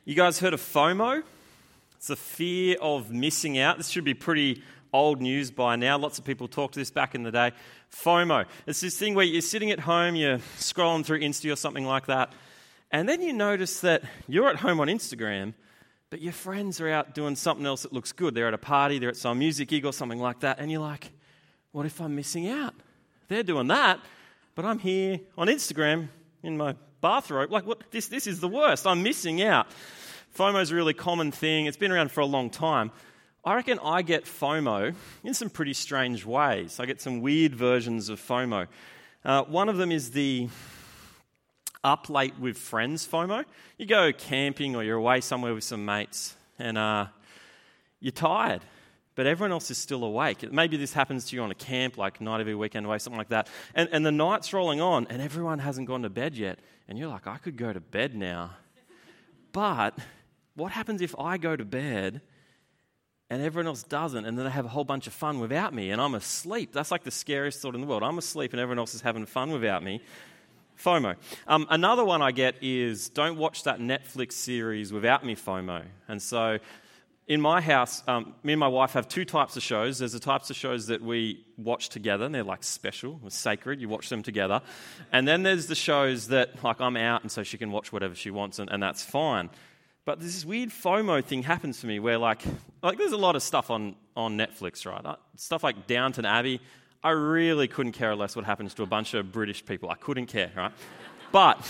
You guys heard of FOMO? It's the fear of missing out. This should be pretty old news by now. Lots of people talked to this back in the day. FOMO. It's this thing where you're sitting at home, you're scrolling through Insta or something like that, and then you notice that you're at home on Instagram, but your friends are out doing something else that looks good. They're at a party, they're at some music gig or something like that, and you're like, what if I'm missing out? They're doing that, but I'm here on Instagram in my bathrobe. Like, what? This is the worst. I'm missing out. FOMO is a really common thing. It's been around for a long time. I reckon I get FOMO in some pretty strange ways. I get some weird versions of FOMO. One of them is the up late with friends FOMO. You go camping or you're away somewhere with some mates and you're tired, but everyone else is still awake. Maybe this happens to you on a camp, like night every weekend away, something like that. And the night's rolling on and everyone hasn't gone to bed yet. And you're like, I could go to bed now. But what happens if I go to bed and everyone else doesn't, and then they have a whole bunch of fun without me, and I'm asleep? That's like the scariest thought in the world. I'm asleep and everyone else is having fun without me. FOMO. Another one I get is, don't watch that Netflix series without me, FOMO. And so in my house, me and my wife have two types of shows. There's the types of shows that we watch together, and they're like special, sacred. You watch them together. And then there's the shows that, like, I'm out, and so she can watch whatever she wants, and that's fine. But this weird FOMO thing happens to me where, like there's a lot of stuff on Netflix, right? Stuff like Downton Abbey. I really couldn't care less what happens to a bunch of British people. I couldn't care, right? But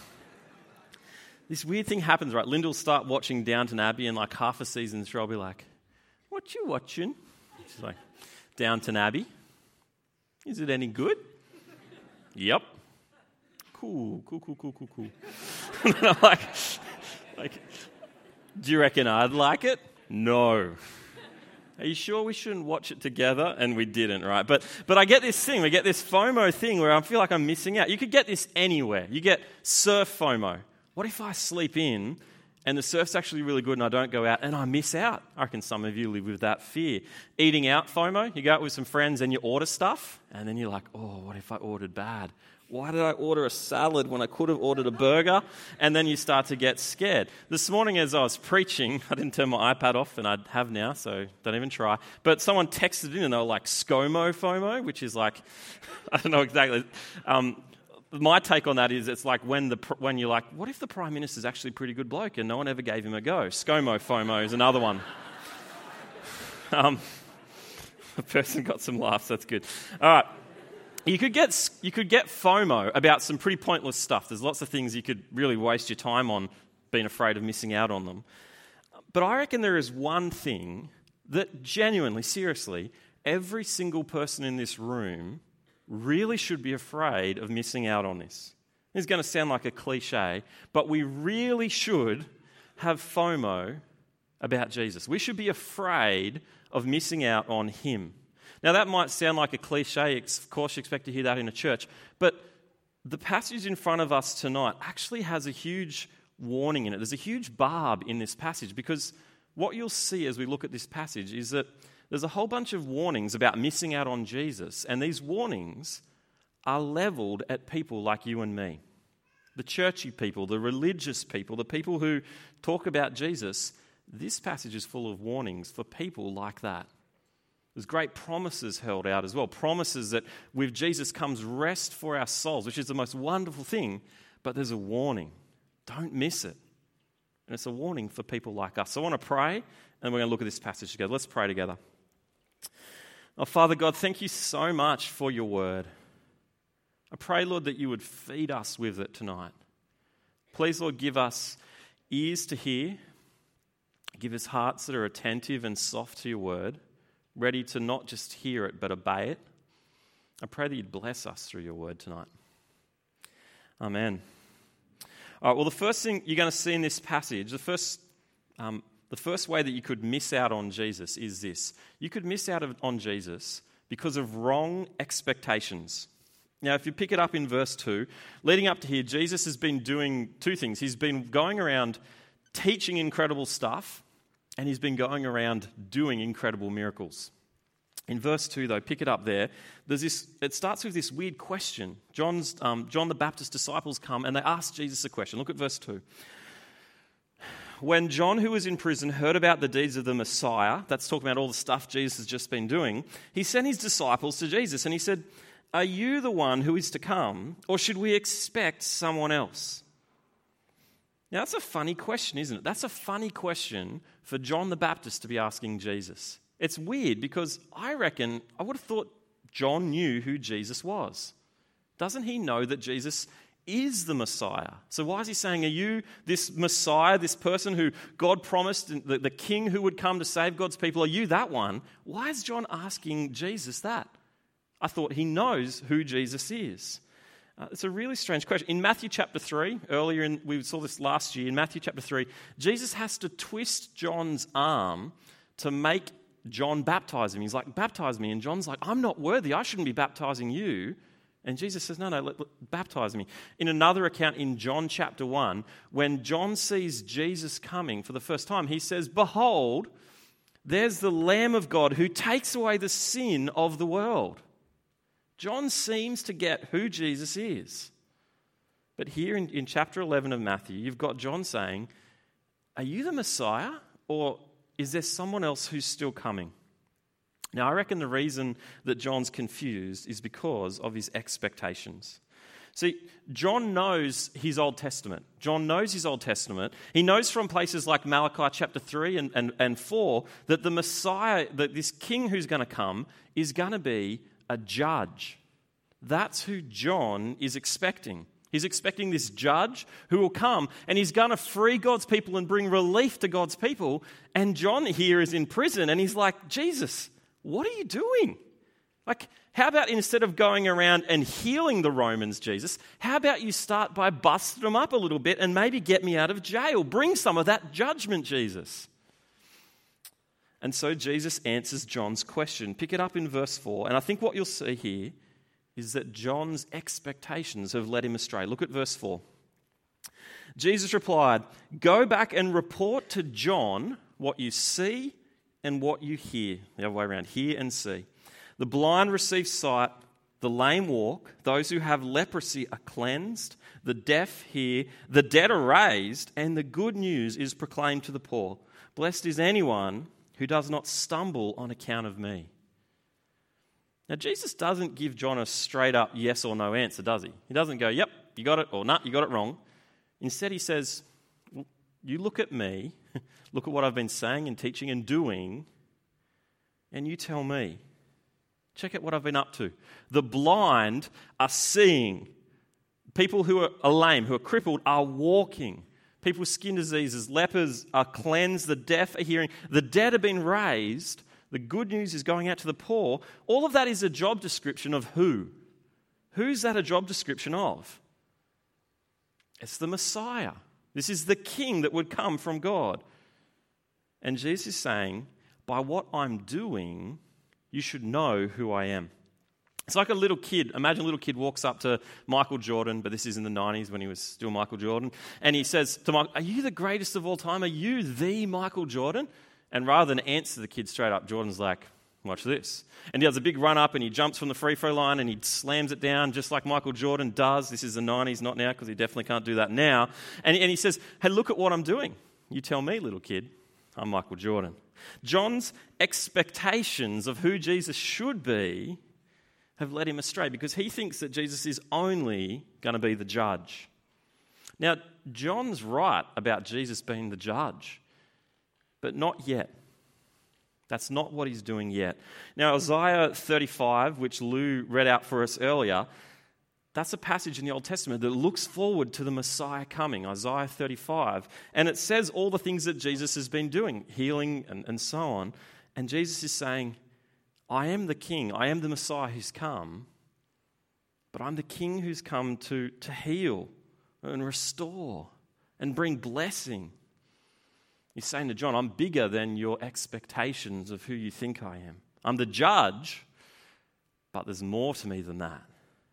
this weird thing happens, right? Linda will start watching Downton Abbey, and like half a season through, I'll be like, what you watching? She's like, Downton Abbey. Is it any good? Yep. Cool. And I'm like, do you reckon I'd like it? No. Are you sure we shouldn't watch it together? And we didn't, right? But I get this thing. We get this FOMO thing where I feel like I'm missing out. You could get this anywhere. You get surf FOMO. What if I sleep in and the surf's actually really good and I don't go out and I miss out? I reckon some of you live with that fear. Eating out FOMO. You go out with some friends and you order stuff and then you're like, oh, what if I ordered bad? Why did I order a salad when I could have ordered a burger? And then you start to get scared. This morning as I was preaching, I didn't turn my iPad off, and I have now, so don't even try. But someone texted in and they were like, ScoMo FOMO, which is like, I don't know exactly. My take on that is it's like when you're like, what if the Prime Minister's actually a pretty good bloke and no one ever gave him a go? ScoMo FOMO is another one. A person got some laughs, that's good. All right. You could get FOMO about some pretty pointless stuff. There's lots of things you could really waste your time on, being afraid of missing out on them. But I reckon there is one thing that genuinely, seriously, every single person in this room really should be afraid of missing out on this. It's going to sound like a cliche, but we really should have FOMO about Jesus. We should be afraid of missing out on him. Now, that might sound like a cliche. Of course, you expect to hear that in a church. But the passage in front of us tonight actually has a huge warning in it. There's a huge barb in this passage, because what you'll see as we look at this passage is that there's a whole bunch of warnings about missing out on Jesus. And these warnings are leveled at people like you and me. The churchy people, the religious people, the people who talk about Jesus. This passage is full of warnings for people like that. There's great promises held out as well. Promises that with Jesus comes rest for our souls, which is the most wonderful thing. But there's a warning. Don't miss it. And it's a warning for people like us. So I want to pray, and we're going to look at this passage together. Let's pray together. Oh, Father God, thank you so much for your word. I pray, Lord, that you would feed us with it tonight. Please, Lord, give us ears to hear. Give us hearts that are attentive and soft to your word, ready to not just hear it, but obey it. I pray that you'd bless us through your word tonight. Amen. All right, well, the first thing you're going to see in this passage, the first way that you could miss out on Jesus is this. You could miss out on Jesus because of wrong expectations. Now, if you pick it up in verse 2, leading up to here, Jesus has been doing two things. He's been going around teaching incredible stuff, and he's been going around doing incredible miracles. In verse 2, though, pick it up there. It starts with this weird question. John the Baptist's disciples come and they ask Jesus a question. Look at verse 2. when John, who was in prison, heard about the deeds of the Messiah, that's talking about all the stuff Jesus has just been doing, he sent his disciples to Jesus and he said, "Are you the one who is to come, or should we expect someone else?" Now, that's a funny question, isn't it? That's a funny question for John the Baptist to be asking Jesus. It's weird because I would have thought John knew who Jesus was. Doesn't he know that Jesus is the Messiah? So why is he saying, are you this Messiah, this person who God promised, the king who would come to save God's people? Are you that one? Why is John asking Jesus that? I thought he knows who Jesus is. It's a really strange question. In Matthew chapter 3, we saw this last year, in Matthew chapter 3, Jesus has to twist John's arm to make John baptize him. He's like, "Baptize me." And John's like, "I'm not worthy. I shouldn't be baptizing you." And Jesus says, no, baptize me. In another account in John chapter 1, when John sees Jesus coming for the first time, he says, "Behold, there's the Lamb of God who takes away the sin of the world." John seems to get who Jesus is. But here in chapter 11 of Matthew, you've got John saying, "Are you the Messiah, or is there someone else who's still coming?" Now, I reckon the reason that John's confused is because of his expectations. See, John knows his Old Testament. John knows his Old Testament. He knows from places like Malachi chapter 3 and 4 that the Messiah, that this king who's going to come, is going to be a judge. That's who John is expecting. He's expecting this judge who will come and he's going to free God's people and bring relief to God's people. And John here is in prison and he's like, "Jesus, what are you doing? Like, how about instead of going around and healing the Romans, Jesus, how about you start by busting them up a little bit and maybe get me out of jail? Bring some of that judgment, Jesus." And so Jesus answers John's question. Pick it up in verse 4. And I think what you'll see here is that John's expectations have led him astray. Look at verse 4. Jesus replied, "Go back and report to John what you see and what you hear." The other way around, hear and see. "The blind receive sight, the lame walk, those who have leprosy are cleansed, the deaf hear, the dead are raised, and the good news is proclaimed to the poor. Blessed is anyone who does not stumble on account of me." Now, Jesus doesn't give John a straight up yes or no answer, does he? He doesn't go, "Yep, you got it," or "Nah, you got it wrong." Instead, he says, "You look at me, look at what I've been saying and teaching and doing, and you tell me. Check out what I've been up to. The blind are seeing. People who are lame, who are crippled, are walking. People with skin diseases, lepers are cleansed. The deaf are hearing. The dead have been raised. The good news is going out to the poor." All of that is a job description of who? Who's that a job description of? It's the Messiah. This is the king that would come from God. And Jesus is saying, by what I'm doing, you should know who I am. It's like a little kid. Imagine a little kid walks up to Michael Jordan, but this is in the 90s when he was still Michael Jordan, and he says to Michael, "Are you the greatest of all time? Are you the Michael Jordan?" And rather than answer the kid straight up, Jordan's like, "Watch this." And he does a big run up and he jumps from the free throw line and he slams it down just like Michael Jordan does. This is the 90s, not now, because he definitely can't do that now. And he says, "Hey, look at what I'm doing. You tell me, little kid. I'm Michael Jordan." John's expectations of who Jesus should be have led him astray because he thinks that Jesus is only going to be the judge. Now, John's right about Jesus being the judge, but not yet. That's not what he's doing yet. Now, Isaiah 35, which Lou read out for us earlier, that's a passage in the Old Testament that looks forward to the Messiah coming, Isaiah 35. And it says all the things that Jesus has been doing, healing and so on. And Jesus is saying, "I am the king, I am the Messiah who's come, but I'm the king who's come to heal and restore and bring blessing." He's saying to John, "I'm bigger than your expectations of who you think I am. I'm the judge, but there's more to me than that.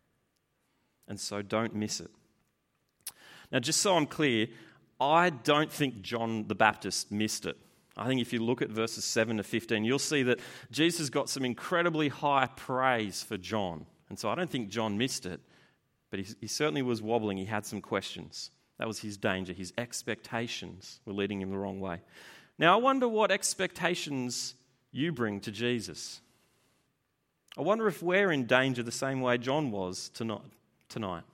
And so don't miss it." Now, just so I'm clear, I don't think John the Baptist missed it. I think if you look at verses 7 to 15, you'll see that Jesus got some incredibly high praise for John. And so I don't think John missed it, but he certainly was wobbling. He had some questions. That was his danger. His expectations were leading him the wrong way. Now, I wonder what expectations you bring to Jesus. I wonder if we're in danger the same way John was tonight.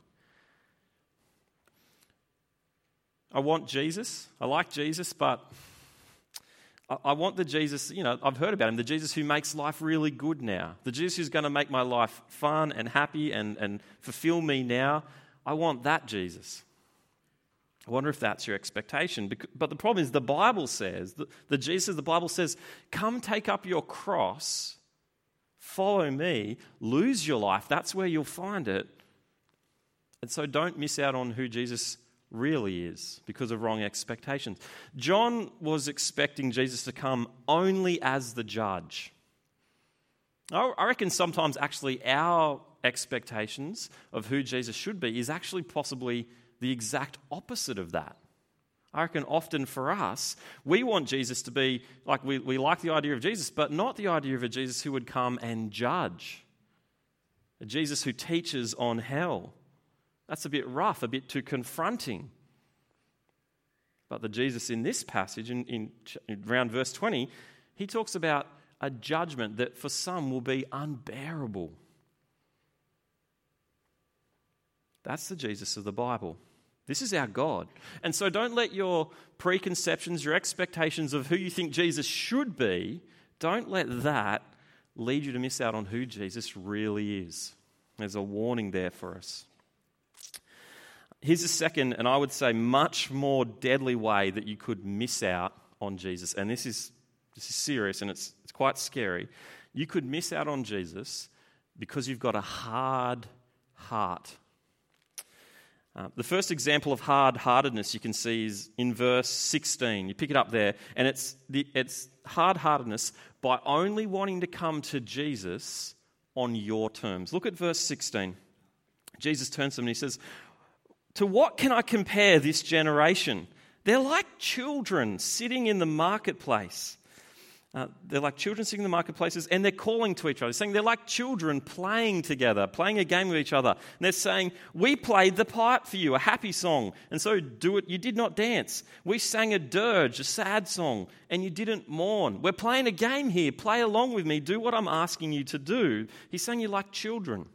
I want Jesus. I like Jesus, but I want the Jesus, I've heard about him, the Jesus who makes life really good now. The Jesus who's going to make my life fun and happy and fulfill me now. I want that Jesus. I wonder if that's your expectation. But the problem is the Bible says, the Jesus of the Bible says, come take up your cross, follow me, lose your life. That's where you'll find it. And so don't miss out on who Jesus really is because of wrong expectations. John was expecting Jesus to come only as the judge. I reckon sometimes actually our expectations of who Jesus should be is actually possibly the exact opposite of that. I reckon often for us, we want Jesus to be, like we like the idea of Jesus, but not the idea of a Jesus who would come and judge. A Jesus who teaches on hell. That's a bit rough, a bit too confronting. But the Jesus in this passage, in around verse 20, he talks about a judgment that for some will be unbearable. That's the Jesus of the Bible. This is our God. And so don't let your preconceptions, your expectations of who you think Jesus should be, don't let that lead you to miss out on who Jesus really is. There's a warning there for us. Here's a second, and I would say much more deadly way that you could miss out on Jesus. And this is serious and it's quite scary. You could miss out on Jesus because you've got a hard heart. The first example of hard-heartedness you can see is in verse 16. You pick it up there, and it's hard-heartedness by only wanting to come to Jesus on your terms. Look at verse 16. Jesus turns to them and he says, "To what can I compare this generation? They're like children sitting in the marketplace." They're like children sitting in the marketplaces, and they're calling to each other, saying they're like children playing together, playing a game with each other. And they're saying, "We played the pipe for you, a happy song, and so do it. You did not dance. We sang a dirge, a sad song, and you didn't mourn. We're playing a game here. Play along with me. Do what I'm asking you to do." He's saying you're like children.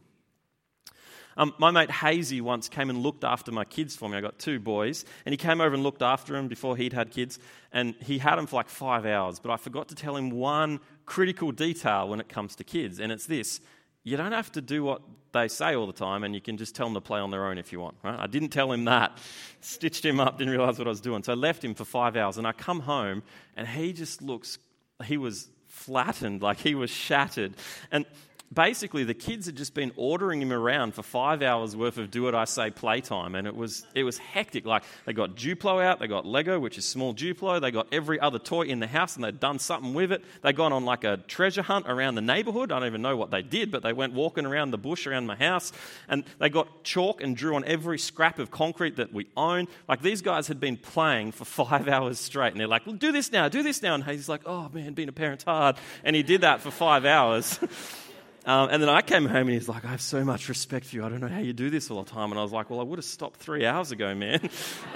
My mate Hazy once came and looked after my kids for me. I got 2 boys, and he came over and looked after them before he'd had kids, and he had them for like 5 hours. But I forgot to tell him one critical detail when it comes to kids, and it's this: you don't have to do what they say all the time, and you can just tell them to play on their own if you want. Right? I didn't tell him that. Stitched him up, didn't realise what I was doing. So I left him for 5 hours, and I come home, and he was flattened, like he was shattered. And basically, the kids had just been ordering him around for 5 hours worth of do what I say playtime, and it was hectic. Like, they got Duplo out, they got Lego, which is small Duplo, they got every other toy in the house, and they'd done something with it. They'd gone on like a treasure hunt around the neighbourhood. I don't even know what they did, but they went walking around the bush around my house, and they got chalk and drew on every scrap of concrete that we own. Like, these guys had been playing for 5 hours straight, and they're like, "Well, do this now," and he's like, "Oh man, being a parent's hard," and he did that for 5 hours. And then I came home and he's like, "I have so much respect for you. I don't know how you do this all the time." And I was like, "Well, I would have stopped 3 hours ago, man."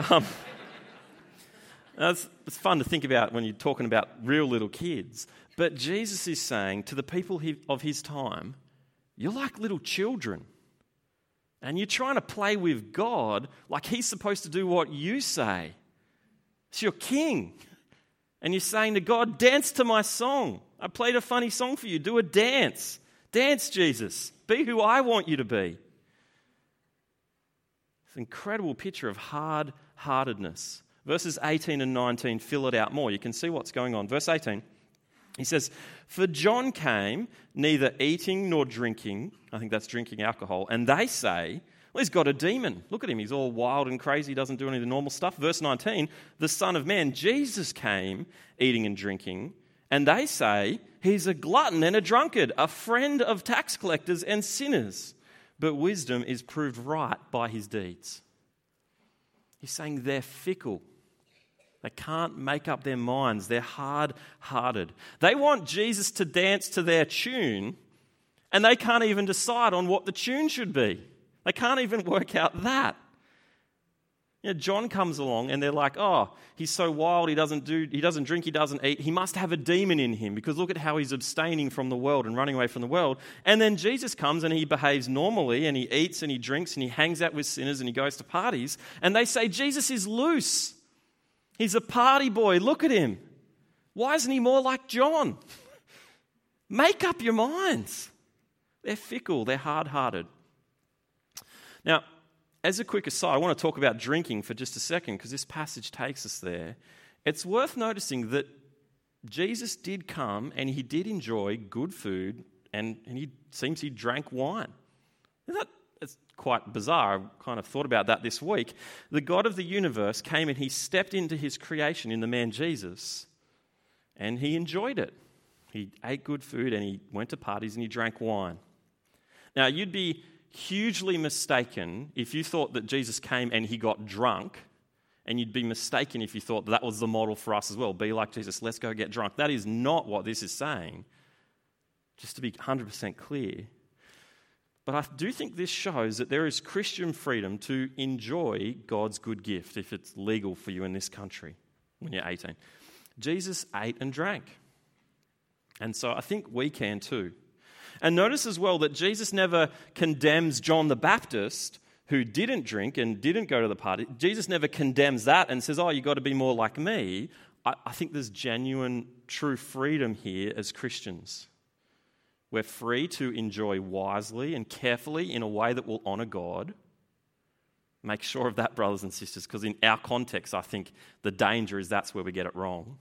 It's fun to think about when you're talking about real little kids. But Jesus is saying to the people of his time, you're like little children. And you're trying to play with God like he's supposed to do what you say. It's your king. And you're saying to God, "Dance to my song. I played a funny song for you. Do a dance. Dance, Jesus. Be who I want you to be." It's an incredible picture of hard-heartedness. Verses 18 and 19 fill it out more. You can see what's going on. Verse 18, he says, "For John came neither eating nor drinking," I think that's drinking alcohol, "and they say, well, he's got a demon. Look at him. He's all wild and crazy. He doesn't do any of the normal stuff." Verse 19, "The Son of Man, Jesus, came eating and drinking, and they say, he's a glutton and a drunkard, a friend of tax collectors and sinners. But wisdom is proved right by his deeds." He's saying they're fickle. They can't make up their minds. They're hard-hearted. They want Jesus to dance to their tune, and they can't even decide on what the tune should be. They can't even work out that. John comes along and they're like, oh, he's so wild, he doesn't drink, he doesn't eat. He must have a demon in him because look at how he's abstaining from the world and running away from the world. And then Jesus comes and he behaves normally and he eats and he drinks and he hangs out with sinners and he goes to parties. And they say, Jesus is loose. He's a party boy. Look at him. Why isn't he more like John? Make up your minds. They're fickle. They're hard-hearted. Now, as a quick aside, I want to talk about drinking for just a second because this passage takes us there. It's worth noticing that Jesus did come and he did enjoy good food and he drank wine. It's quite bizarre. I kind of thought about that this week. The God of the universe came and he stepped into his creation in the man Jesus and he enjoyed it. He ate good food and he went to parties and he drank wine. Now, you'd be hugely mistaken if you thought that Jesus came and he got drunk, and you'd be mistaken if you thought that was the model for us as well. Be like Jesus, let's go get drunk. That is not what this is saying, just to be 100% clear. But I do think this shows that there is Christian freedom to enjoy God's good gift if it's legal for you in this country when you're 18. Jesus ate and drank. And so I think we can too. And notice as well that Jesus never condemns John the Baptist, who didn't drink and didn't go to the party. Jesus never condemns that and says, oh, you've got to be more like me. I think there's genuine, true freedom here as Christians. We're free to enjoy wisely and carefully in a way that will honour God. Make sure of that, brothers and sisters, because in our context, I think the danger is that's where we get it wrong.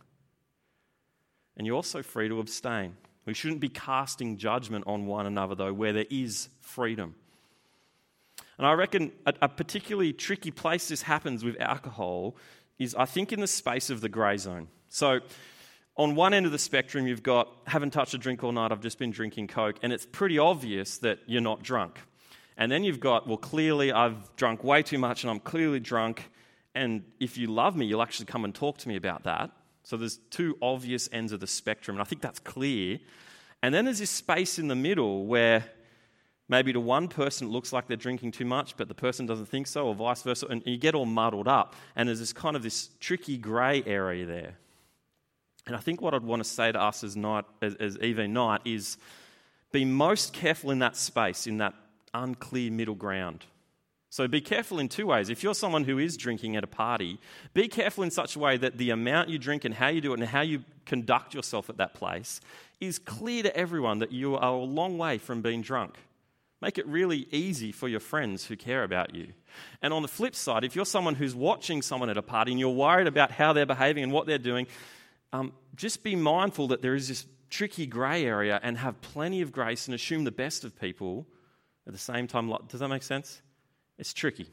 And you're also free to abstain. We shouldn't be casting judgment on one another, though, where there is freedom. And I reckon a particularly tricky place this happens with alcohol is, I think, in the space of the grey zone. So on one end of the spectrum, you've got, haven't touched a drink all night, I've just been drinking Coke, and it's pretty obvious that you're not drunk. And then you've got, well, clearly I've drunk way too much and I'm clearly drunk, and if you love me, you'll actually come and talk to me about that. So there's two obvious ends of the spectrum, and I think that's clear. And then there's this space in the middle where maybe to one person it looks like they're drinking too much, but the person doesn't think so, or vice versa, and you get all muddled up. And there's this tricky grey area there. And I think what I'd want to say to us as EV Night is be most careful in that space, in that unclear middle ground. So be careful in two ways. If you're someone who is drinking at a party, be careful in such a way that the amount you drink and how you do it and how you conduct yourself at that place is clear to everyone that you are a long way from being drunk. Make it really easy for your friends who care about you. And on the flip side, if you're someone who's watching someone at a party and you're worried about how they're behaving and what they're doing, just be mindful that there is this tricky grey area and have plenty of grace and assume the best of people at the same time. Does that make sense? It's tricky.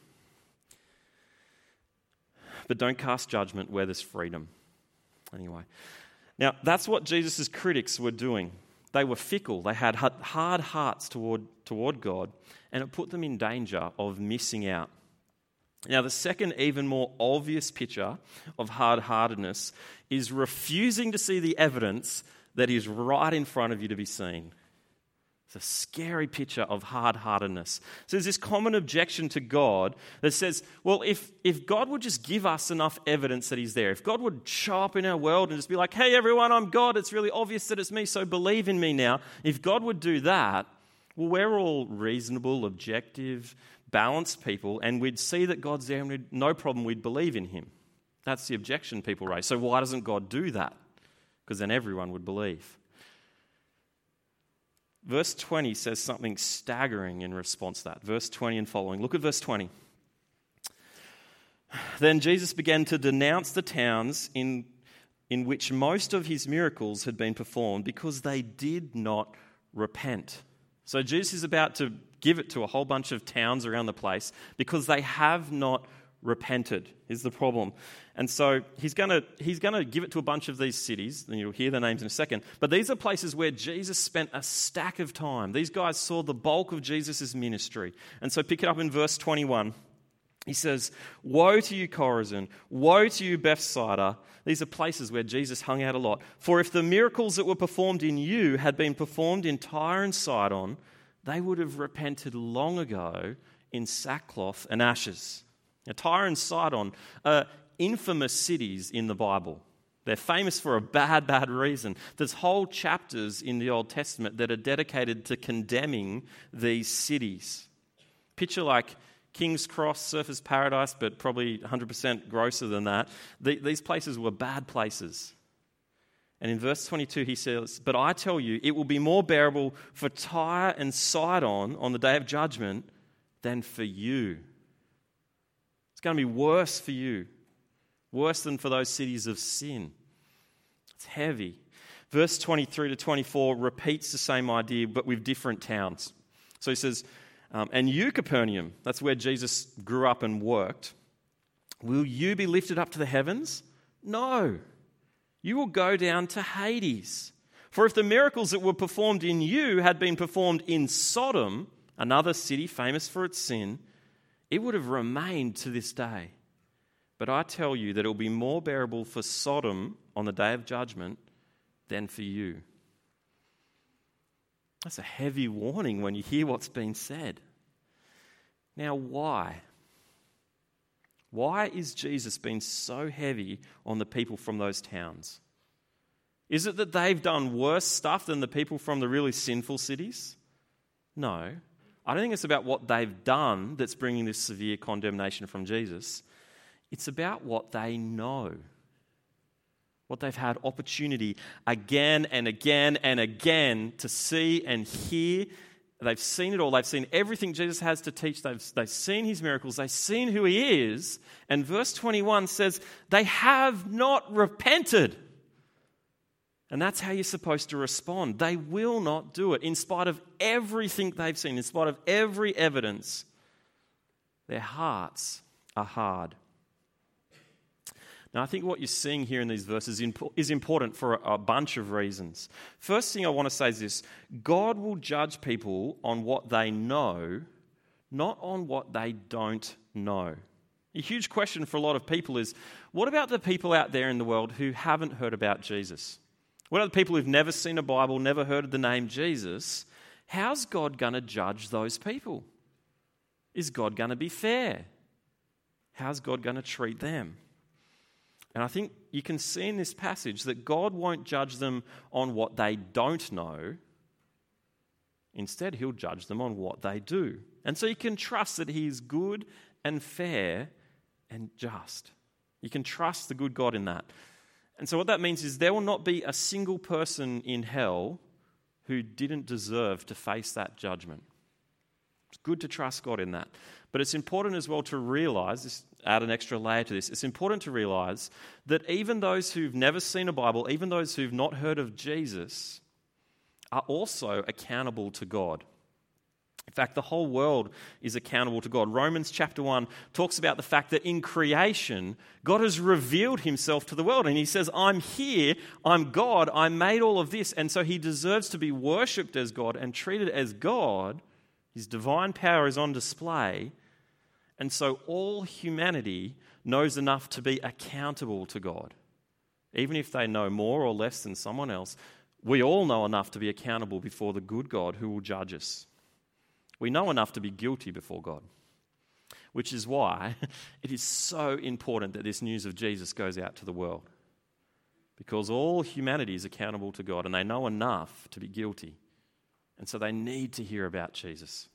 But don't cast judgment where there's freedom. Anyway. Now, that's what Jesus' critics were doing. They were fickle. They had hard hearts toward God, and it put them in danger of missing out. Now, the second, even more obvious picture of hard-heartedness is refusing to see the evidence that is right in front of you to be seen. It's a scary picture of hard-heartedness. So there's this common objection to God that says, well, if God would just give us enough evidence that he's there, if God would show up in our world and just be like, hey, everyone, I'm God, it's really obvious that it's me, so believe in me now. If God would do that, well, we're all reasonable, objective, balanced people, and we'd see that God's there and no problem, we'd believe in him. That's the objection people raise. So why doesn't God do that? Because then everyone would believe. Verse 20 says something staggering in response to that. Verse 20 and following. Look at verse 20. Then Jesus began to denounce the towns in which most of his miracles had been performed because they did not repent. So Jesus is about to give it to a whole bunch of towns around the place because they have not repented is the problem. And so he's going to give it to a bunch of these cities, and you'll hear their names in a second. But these are places where Jesus spent a stack of time. These guys saw the bulk of Jesus' ministry. And so pick it up in verse 21. He says, woe to you, Chorazin! Woe to you, Bethsaida! These are places where Jesus hung out a lot. For if the miracles that were performed in you had been performed in Tyre and Sidon, they would have repented long ago in sackcloth and ashes. Now, Tyre and Sidon are infamous cities in the Bible. They're famous for a bad reason. There's whole chapters in the Old Testament that are dedicated to condemning these cities. Picture like King's Cross, Surfers Paradise, but probably 100% grosser than that. These places were bad places. And in verse 22 he says, "But I tell you, it will be more bearable for Tyre and Sidon on the day of judgment than for you." It's going to be worse for you. Worse than for those cities of sin. It's heavy. Verse 23 to 24 repeats the same idea, but with different towns. So he says, "And you, Capernaum," that's where Jesus grew up and worked, "will you be lifted up to the heavens? No. You will go down to Hades. For if the miracles that were performed in you had been performed in Sodom, another city famous for its sin, it would have remained to this day. But I tell you that it will be more bearable for Sodom on the day of judgment than for you." That's a heavy warning when you hear what's been said. Now, why? Why is Jesus being so heavy on the people from those towns? Is it that they've done worse stuff than the people from the really sinful cities? No. I don't think it's about what they've done that's bringing this severe condemnation from Jesus. It's about what they know, what they've had opportunity again and again and again to see and hear. They've seen it all. They've seen everything Jesus has to teach. They've seen his miracles. They've seen who he is. And verse 21 says, they have not repented. And that's how you're supposed to respond. They will not do it in spite of everything they've seen, in spite of every evidence. Their hearts are hard. Now, I think what you're seeing here in these verses is important for a bunch of reasons. First thing I want to say is this: God will judge people on what they know, not on what they don't know. A huge question for a lot of people is, what about the people out there in the world who haven't heard about Jesus? What about the people who've never seen a Bible, never heard of the name Jesus? How's God going to judge those people? Is God going to be fair? How's God going to treat them? And I think you can see in this passage that God won't judge them on what they don't know. Instead, he'll judge them on what they do. And so you can trust that he is good and fair and just. You can trust the good God in that. And so what that means is there will not be a single person in hell who didn't deserve to face that judgment. It's good to trust God in that. But it's important as well to realise, add an extra layer to this, it's important to realise that even those who've never seen a Bible, even those who've not heard of Jesus, are also accountable to God. In fact, the whole world is accountable to God. Romans chapter 1 talks about the fact that in creation, God has revealed himself to the world. And he says, I'm here, I'm God, I made all of this. And so he deserves to be worshipped as God and treated as God. His divine power is on display. And so all humanity knows enough to be accountable to God. Even if they know more or less than someone else, we all know enough to be accountable before the good God who will judge us. We know enough to be guilty before God, which is why it is so important that this news of Jesus goes out to the world. Because all humanity is accountable to God and they know enough to be guilty. And so they need to hear about Jesus.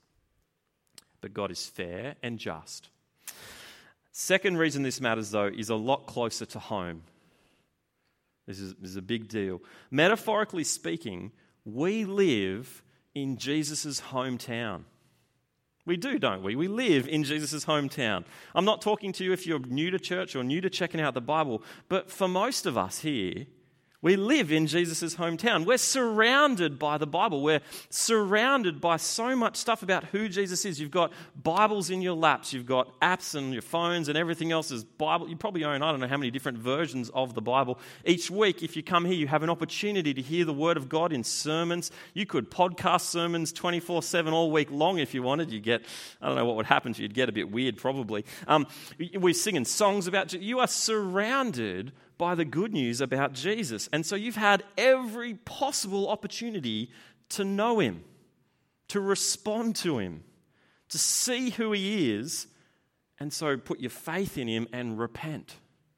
But God is fair and just. Second reason this matters, though, is a lot closer to home. This is a big deal. Metaphorically speaking, we live in Jesus' hometown. We do, don't we? We live in Jesus' hometown. I'm not talking to you if you're new to church or new to checking out the Bible, but for most of us here, we live in Jesus' hometown. We're surrounded by the Bible. We're surrounded by so much stuff about who Jesus is. You've got Bibles in your laps. You've got apps on your phones and everything else is Bible. You probably own, I don't know how many different versions of the Bible. Each week, if you come here, you have an opportunity to hear the Word of God in sermons. You could podcast sermons 24/7 all week long if you wanted. You get, I don't know what would happen to you. You'd get a bit weird probably. We're singing songs about Jesus. You are surrounded by the good news about Jesus. And so you've had every possible opportunity to know him, to respond to him, to see who he is, And so put your faith in him and repent.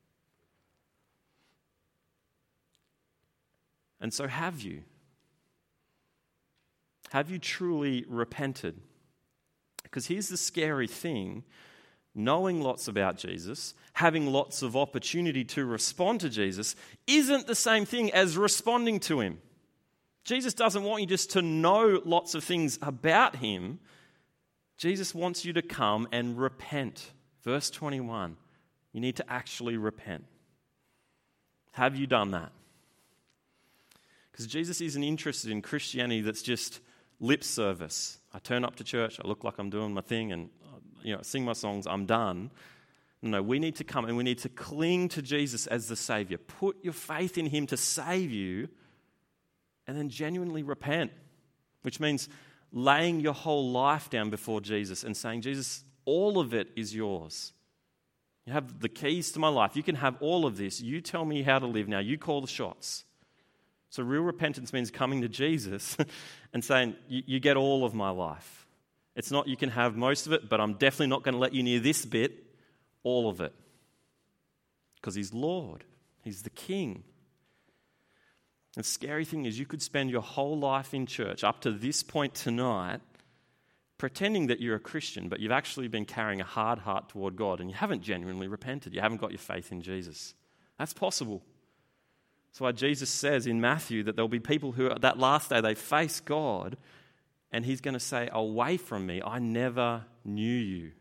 And so have you? Have you truly repented? Because here's the scary thing. Knowing lots about Jesus, having lots of opportunity to respond to Jesus, isn't the same thing as responding to him. Jesus doesn't want you just to know lots of things about him. Jesus wants you to come and repent. Verse 21, you need to actually repent. Have you done that? Because Jesus isn't interested in Christianity that's just lip service. I turn up to church, I look like I'm doing my thing, and sing my songs, I'm done. No, we need to come and we need to cling to Jesus as the Savior. Put your faith in him to save you and then genuinely repent, which means laying your whole life down before Jesus and saying, Jesus, all of it is yours. You have the keys to my life. You can have all of this. You tell me how to live now. You call the shots. So real repentance means coming to Jesus and saying, you get all of my life. It's not you can have most of it, but I'm definitely not going to let you near this bit, all of it. Because he's Lord. He's the King. The scary thing is you could spend your whole life in church up to this point tonight pretending that you're a Christian, but you've actually been carrying a hard heart toward God and you haven't genuinely repented. You haven't got your faith in Jesus. That's possible. That's why Jesus says in Matthew that there'll be people who, that last day, they face God and he's going to say, away from me, I never knew you.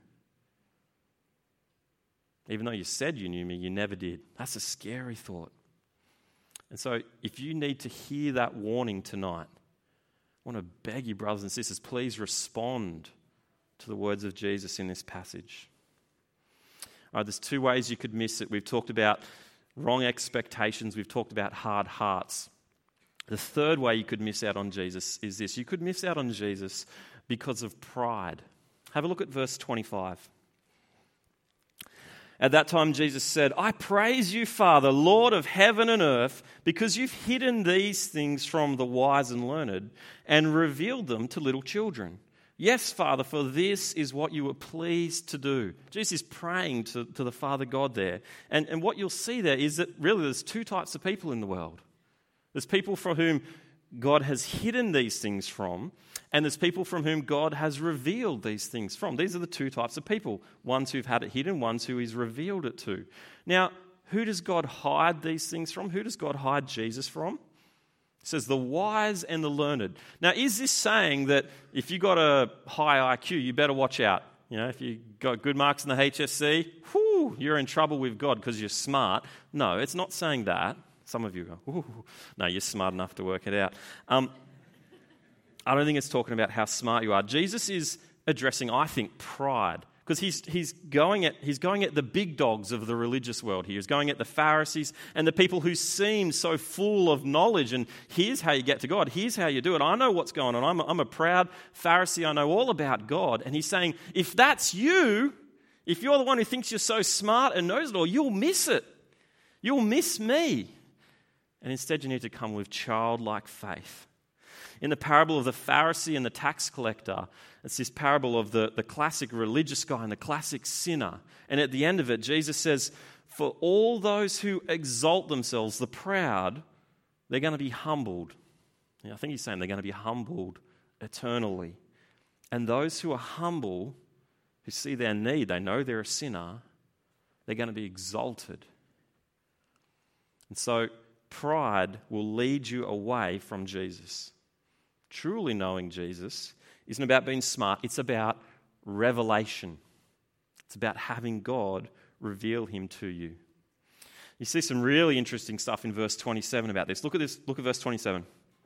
Even though you said you knew me, you never did. That's a scary thought. And so if you need to hear that warning tonight, I want to beg you, brothers and sisters, please respond to the words of Jesus in this passage. All right, there's two ways you could miss it. We've talked about wrong expectations. We've talked about hard hearts. The third way you could miss out on Jesus is this. You could miss out on Jesus because of pride. Have a look at verse 25. At that time, Jesus said, I praise you, Father, Lord of heaven and earth, because you've hidden these things from the wise and learned and revealed them to little children. Yes, Father, for this is what you were pleased to do. Jesus is praying to the Father God there. And what you'll see there is that really there's two types of people in the world. There's people for whom God has hidden these things from, and there's people from whom God has revealed these things from. These are the two types of people. Ones who've had it hidden, ones who he's revealed it to. Now, who does God hide these things from? Who does God hide Jesus from? It says the wise and the learned. Now, is this saying that if you got a high IQ, you better watch out? If you got good marks in the HSC, you're in trouble with God because you're smart. No, it's not saying that. Some of you go, ooh, no, you're smart enough to work it out. I don't think it's talking about how smart you are. Jesus is addressing, I think, pride. Because he's going at the big dogs of the religious world here. He's going at the Pharisees and the people who seem so full of knowledge. And here's how you get to God. Here's how you do it. I know what's going on. I'm a proud Pharisee. I know all about God. And he's saying, if that's you, if you're the one who thinks you're so smart and knows it all, you'll miss it. You'll miss me. And instead you need to come with childlike faith. In the parable of the Pharisee and the tax collector, it's this parable of the classic religious guy and the classic sinner. And at the end of it, Jesus says, for all those who exalt themselves, the proud, they're going to be humbled. I think he's saying they're going to be humbled eternally. And those who are humble, who see their need, they know they're a sinner, they're going to be exalted. And so pride will lead you away from Jesus. Truly knowing Jesus isn't about being smart, it's about revelation. It's about having God reveal him to you. You see some really interesting stuff in verse 27 about this. Look at this. Look at verse 27.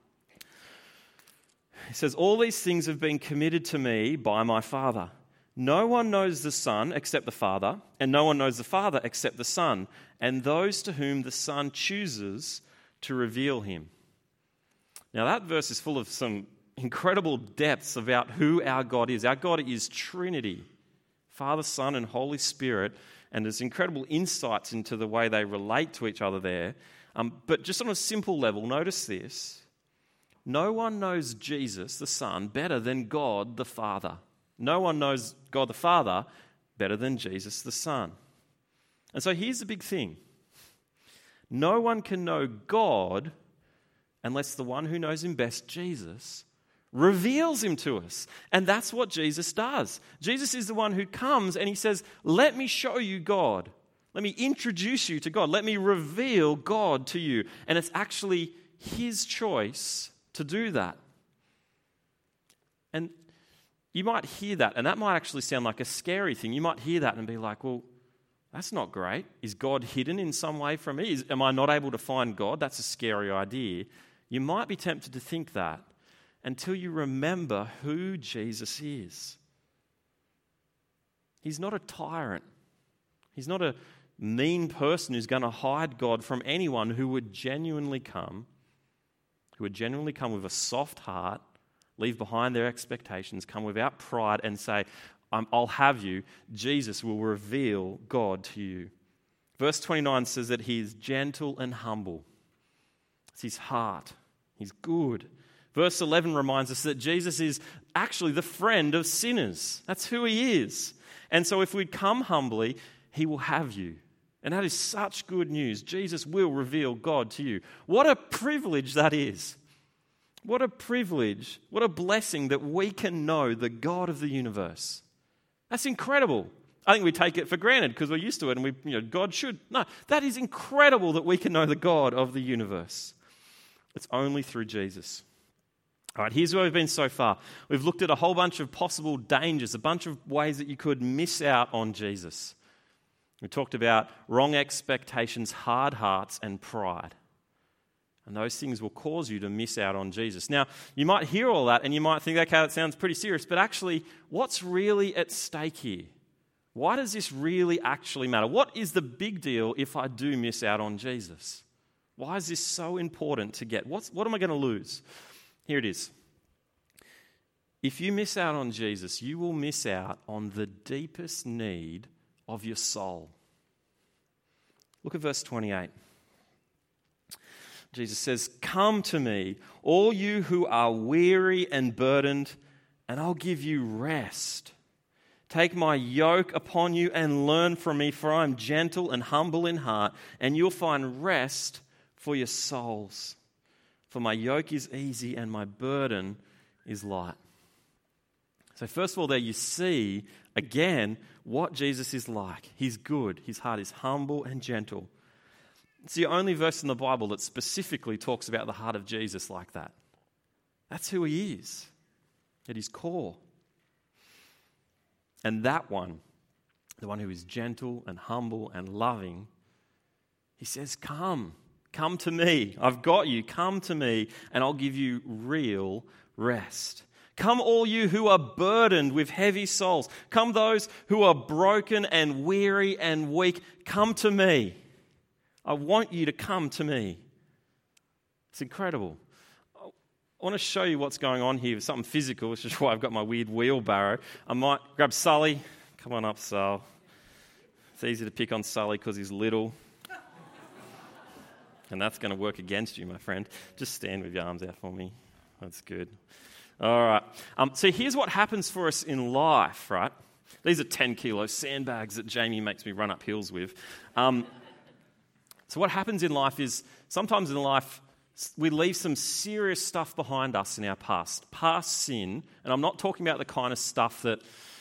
It says, all these things have been committed to me by my Father. No one knows the Son except the Father, and no one knows the Father except the Son, and those to whom the Son chooses to reveal him. Now that verse is full of some incredible depths about who our God is. Our God is Trinity, Father, Son, and Holy Spirit, and there's incredible insights into the way they relate to each other there. But just on a simple level, notice this. No one knows Jesus, the Son, better than God, the Father. No one knows God the Father better than Jesus the Son. And so here's the big thing. No one can know God unless the one who knows him best, Jesus, reveals him to us. And that's what Jesus does. Jesus is the one who comes and he says, let me show you God. Let me introduce you to God. Let me reveal God to you. And it's actually his choice to do that. And you might hear that, and that might actually sound like a scary thing. You might hear that and be like, well, that's not great. Is God hidden in some way from me? Am I not able to find God? That's a scary idea. You might be tempted to think that until you remember who Jesus is. He's not a tyrant. He's not a mean person who's going to hide God from anyone who would genuinely come with a soft heart, leave behind their expectations, come without pride and say, I'll have you. Jesus will reveal God to you. Verse 29 says that he is gentle and humble. It's his heart. He's good. Verse 11 reminds us that Jesus is actually the friend of sinners. That's who he is. And so if we come humbly, he will have you. And that is such good news. Jesus will reveal God to you. What a privilege that is. What a privilege, what a blessing that we can know the God of the universe. That's incredible. I think we take it for granted because we're used to it and God should. No, that is incredible that we can know the God of the universe. It's only through Jesus. All right, here's where we've been so far. We've looked at a whole bunch of possible dangers, a bunch of ways that you could miss out on Jesus. We talked about wrong expectations, hard hearts, and pride. And those things will cause you to miss out on Jesus. Now, you might hear all that and you might think, okay, that sounds pretty serious, but actually, what's really at stake here? Why does this really actually matter? What is the big deal if I do miss out on Jesus? Why is this so important to get? What am I going to lose? Here it is. If you miss out on Jesus, you will miss out on the deepest need of your soul. Look at verse 28. Jesus says, come to me, all you who are weary and burdened, and I'll give you rest. Take my yoke upon you and learn from me, for I am gentle and humble in heart, and you'll find rest for your souls. For my yoke is easy and my burden is light. So first of all, there you see, again, what Jesus is like. He's good. His heart is humble and gentle. It's the only verse in the Bible that specifically talks about the heart of Jesus like that. That's who he is, at his core. And that one, the one who is gentle and humble and loving, he says, come to me. I've got you. Come to me and I'll give you real rest. Come all you who are burdened with heavy souls. Come those who are broken and weary and weak. Come to me. I want you to come to me. It's incredible. I want to show you what's going on here with something physical, which is why I've got my weird wheelbarrow. I might grab Sully. Come on up, Sal. It's easy to pick on Sully because he's little. And that's going to work against you, my friend. Just stand with your arms out for me. That's good. All right. So here's what happens for us in life, right? These are 10-kilo sandbags that Jamie makes me run up hills with. So what happens in life is, sometimes in life, we leave some serious stuff behind us in our past sin. And I'm not talking about the kind of stuff that,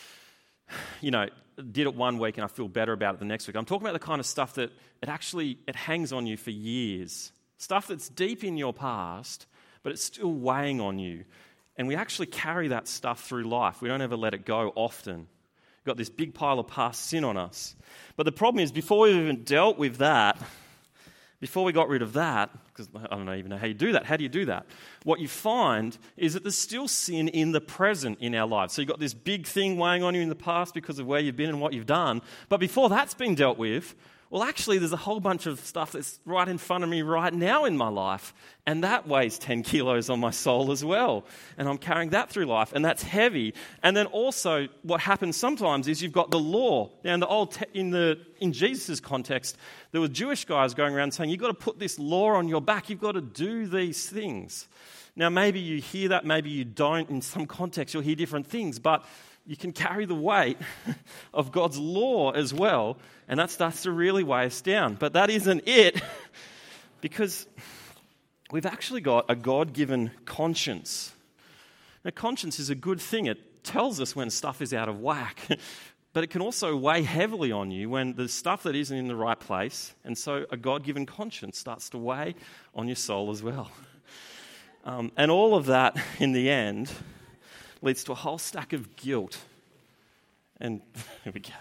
did it one week and I feel better about it the next week. I'm talking about the kind of stuff that it hangs on you for years. Stuff that's deep in your past, but it's still weighing on you. And we actually carry that stuff through life. We don't ever let it go often. We've got this big pile of past sin on us. But the problem is, before we've even dealt with that, before we got rid of that, because I don't even know how you do that. How do you do that? What you find is that there's still sin in the present in our lives. So you've got this big thing weighing on you in the past because of where you've been and what you've done. But before that's been dealt with, well, actually, there's a whole bunch of stuff that's right in front of me right now in my life. And that weighs 10 kilos on my soul as well. And I'm carrying that through life. And that's heavy. And then also, what happens sometimes is you've got the law. Now, in Jesus' context, there were Jewish guys going around saying, you've got to put this law on your back. You've got to do these things. Now, maybe you hear that, maybe you don't. In some context, you'll hear different things. But you can carry the weight of God's law as well, and that starts to really weigh us down. But that isn't it, because we've actually got a God-given conscience. Now, conscience is a good thing. It tells us when stuff is out of whack, but it can also weigh heavily on you when there's stuff that isn't in the right place, and so a God-given conscience starts to weigh on your soul as well. And all of that, in the end, leads to a whole stack of guilt. And here we go.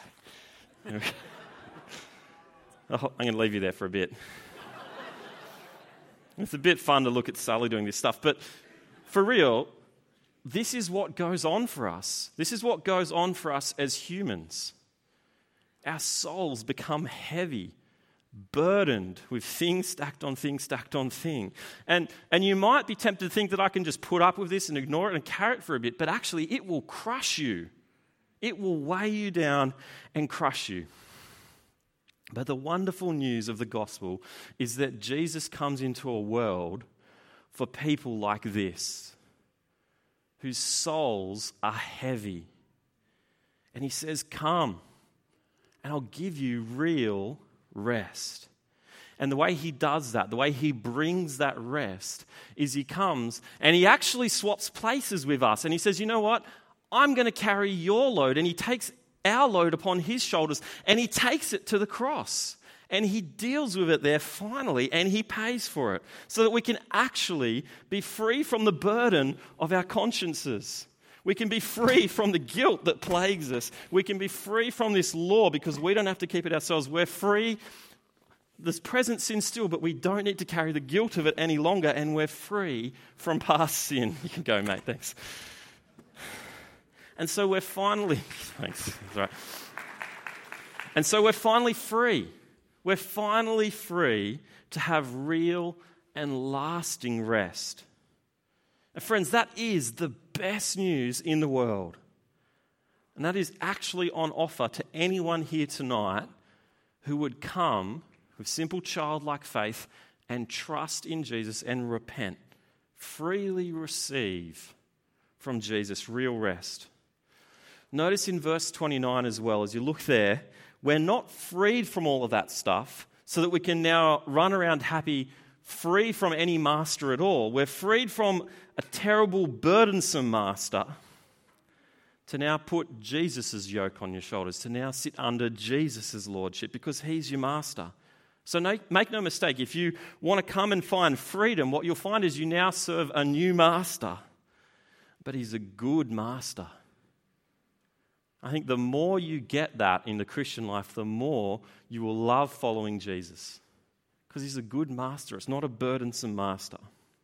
I'm going to leave you there for a bit. It's a bit fun to look at Sully doing this stuff, but for real, this is what goes on for us. This is what goes on for us as humans. Our souls become heavy, burdened with things stacked on thing, stacked on thing. And you might be tempted to think that I can just put up with this and ignore it and carry it for a bit, but actually it will crush you. It will weigh you down and crush you. But the wonderful news of the gospel is that Jesus comes into a world for people like this, whose souls are heavy. And he says, come, and I'll give you real rest. And the way he does that, the way he brings that rest, is he comes and he actually swaps places with us. And he says, you know what? I'm going to carry your load. And he takes our load upon his shoulders and he takes it to the cross. And he deals with it there finally, and he pays for it so that we can actually be free from the burden of our consciences. We can be free from the guilt that plagues us. We can be free from this law because we don't have to keep it ourselves. We're free. There's present sin still, but we don't need to carry the guilt of it any longer, and we're free from past sin. You can go, mate, thanks. And so we're finally, thanks, that's right. And so we're finally free. We're finally free to have real and lasting rest. And friends, that is the best news in the world. And that is actually on offer to anyone here tonight who would come with simple childlike faith and trust in Jesus and repent. Freely receive from Jesus real rest. Notice in verse 29 as well, as you look there, we're not freed from all of that stuff so that we can now run around happy, free from any master at all. We're freed from a terrible, burdensome master to now put Jesus' yoke on your shoulders, to now sit under Jesus' lordship because he's your master. So make no mistake, if you want to come and find freedom, what you'll find is you now serve a new master, but he's a good master. I think the more you get that in the Christian life, the more you will love following Jesus. Because he's a good master. It's not a burdensome master.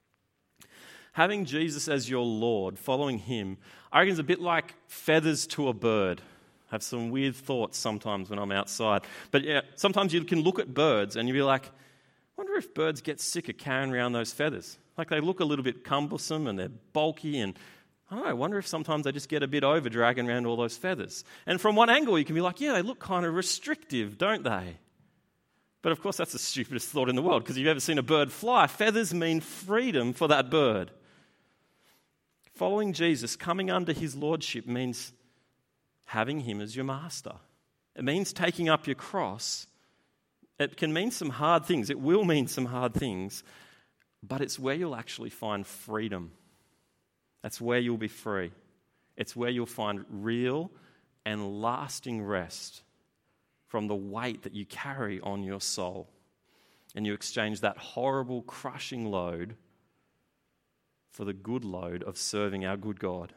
Having Jesus as your Lord, following him, I reckon is a bit like feathers to a bird. I have some weird thoughts sometimes when I'm outside. But yeah, sometimes you can look at birds and you'll be like, I wonder if birds get sick of carrying around those feathers. Like they look a little bit cumbersome and they're bulky, and I don't know, I wonder if sometimes they just get a bit over dragging around all those feathers. And from one angle, you can be like, yeah, they look kind of restrictive, don't they? But of course, that's the stupidest thought in the world, because if you've ever seen a bird fly, feathers mean freedom for that bird. Following Jesus, coming under his lordship, means having him as your master. It means taking up your cross. It can mean some hard things. It will mean some hard things, but it's where you'll actually find freedom. That's where you'll be free. It's where you'll find real and lasting rest from the weight that you carry on your soul. And you exchange that horrible, crushing load for the good load of serving our good God.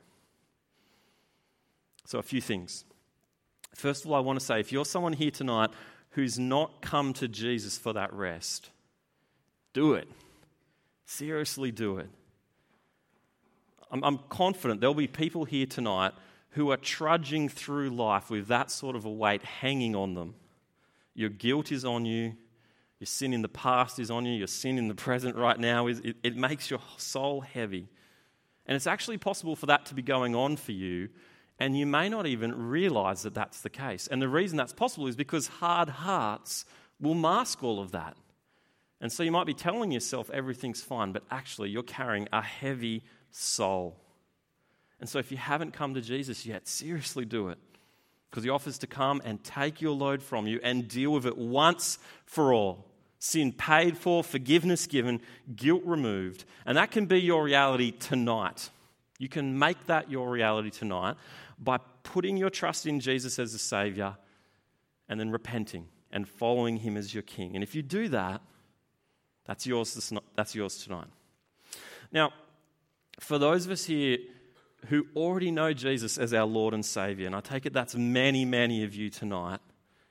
So a few things. First of all, I want to say, if you're someone here tonight who's not come to Jesus for that rest, do it. Seriously do it. I'm confident there'll be people here tonight who are trudging through life with that sort of a weight hanging on them. Your guilt is on you. Your sin in the past is on you. Your sin in the present right now, it makes your soul heavy. And it's actually possible for that to be going on for you, and you may not even realize that that's the case. And the reason that's possible is because hard hearts will mask all of that. And so you might be telling yourself everything's fine, but actually you're carrying a heavy soul. And so if you haven't come to Jesus yet, seriously do it. Because he offers to come and take your load from you and deal with it once for all. Sin paid for, forgiveness given, guilt removed. And that can be your reality tonight. You can make that your reality tonight by putting your trust in Jesus as a Savior and then repenting and following him as your King. And if you do that, that's yours tonight. Now, for those of us here who already know Jesus as our Lord and Savior, and I take it that's many, many of you tonight,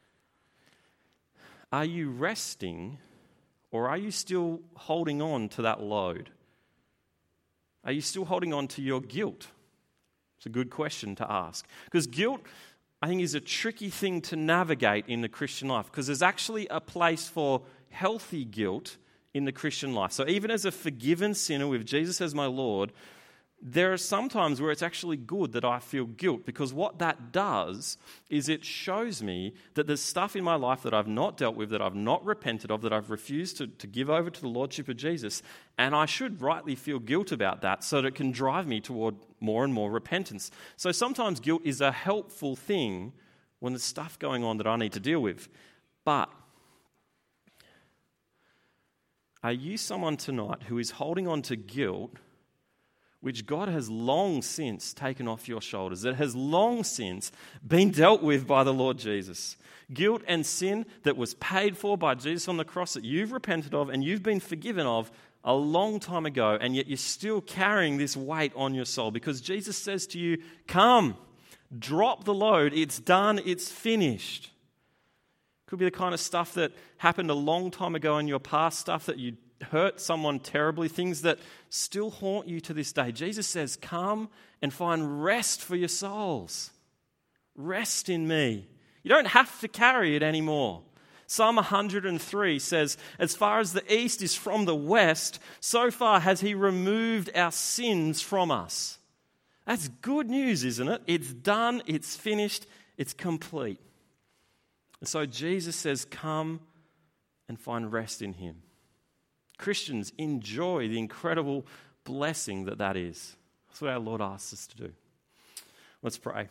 are you resting or are you still holding on to that load? Are you still holding on to your guilt? It's a good question to ask. Because guilt, I think, is a tricky thing to navigate in the Christian life, because there's actually a place for healthy guilt in the Christian life. So even as a forgiven sinner with Jesus as my Lord, there are some times where it's actually good that I feel guilt, because what that does is it shows me that there's stuff in my life that I've not dealt with, that I've not repented of, that I've refused to give over to the Lordship of Jesus, and I should rightly feel guilt about that so that it can drive me toward more and more repentance. So sometimes guilt is a helpful thing when there's stuff going on that I need to deal with. But are you someone tonight who is holding on to guilt which God has long since taken off your shoulders, that has long since been dealt with by the Lord Jesus? Guilt and sin that was paid for by Jesus on the cross, that you've repented of and you've been forgiven of a long time ago, and yet you're still carrying this weight on your soul because Jesus says to you, come, drop the load, it's done, it's finished. Could be the kind of stuff that happened a long time ago in your past, stuff that you hurt someone terribly, things that still haunt you to this day. Jesus says, come and find rest for your souls. Rest in me. You don't have to carry it anymore. Psalm 103 says, as far as the east is from the west, so far has he removed our sins from us. That's good news, isn't it? It's done, it's finished, it's complete. And so Jesus says, come and find rest in him. Christians, enjoy the incredible blessing that is. That's what our Lord asks us to do. Let's pray.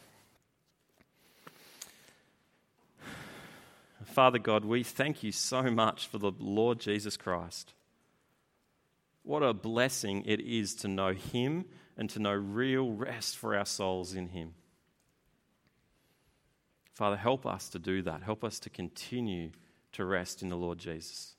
Father God, we thank you so much for the Lord Jesus Christ. What a blessing it is to know him and to know real rest for our souls in him. Father, help us to do that. Help us to continue to rest in the Lord Jesus.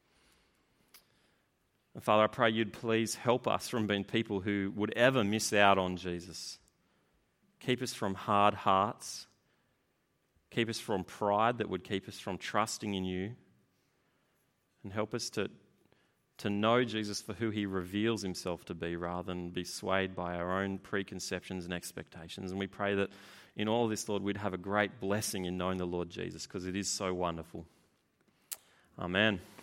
And Father, I pray you'd please help us from being people who would ever miss out on Jesus. Keep us from hard hearts. Keep us from pride that would keep us from trusting in you. And help us to know Jesus for who he reveals himself to be, rather than be swayed by our own preconceptions and expectations. And we pray that in all this, Lord, we'd have a great blessing in knowing the Lord Jesus, because it is so wonderful. Amen.